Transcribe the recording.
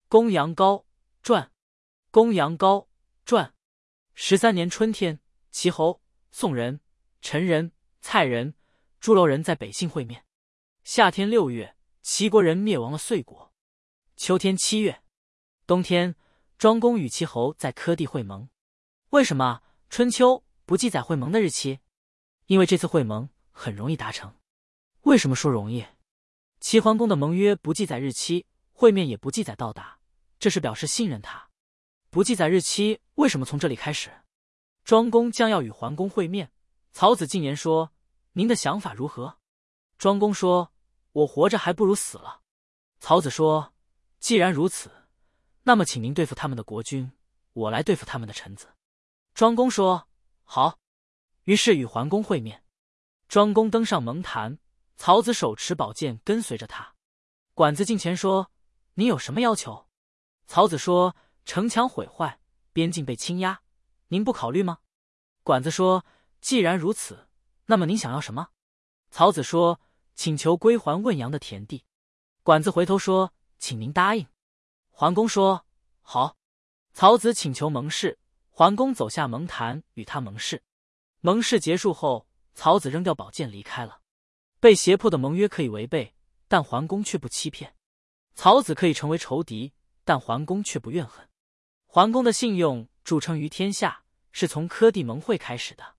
公羊羔传，公羊羔传。13年春天，齐侯、宋人、陈人、蔡人、朱楼人在北杏会面。夏天6月，齐国人灭亡了遂国。秋天7月，冬天，庄公与齐侯在柯地会盟。为什么春秋不记载会盟的日期？因为这次会盟很容易达成。为什么说容易？齐桓公的盟约不记载日期，会面也不记载到达，这是表示信任他。不记载日期，为什么从这里开始？庄公将要与桓公会面，曹子进言说：“您的想法如何？”庄公说：“我活着还不如死了。”曹子说：“既然如此，那么请您对付他们的国君，我来对付他们的臣子。”庄公说：“好。”于是与桓公会面。庄公登上盟坛，曹子手持宝剑跟随着他。管子近前说：“您有什么要求？”曹子说：“城墙毁坏，边境被侵压，您不考虑吗？”管子说：“既然如此，那么您想要什么？”曹子说：“请求归还汶阳的田地。”管子回头说：“请您答应。”桓公说：“好。”曹子请求盟誓，桓公走下盟坛与他盟誓。盟誓结束后，曹子扔掉宝剑离开了。被胁迫的盟约可以违背，但桓公却不欺骗。曹子可以成为仇敌，但桓公却不怨恨。桓公的信用著称于天下，是从柯地盟会开始的。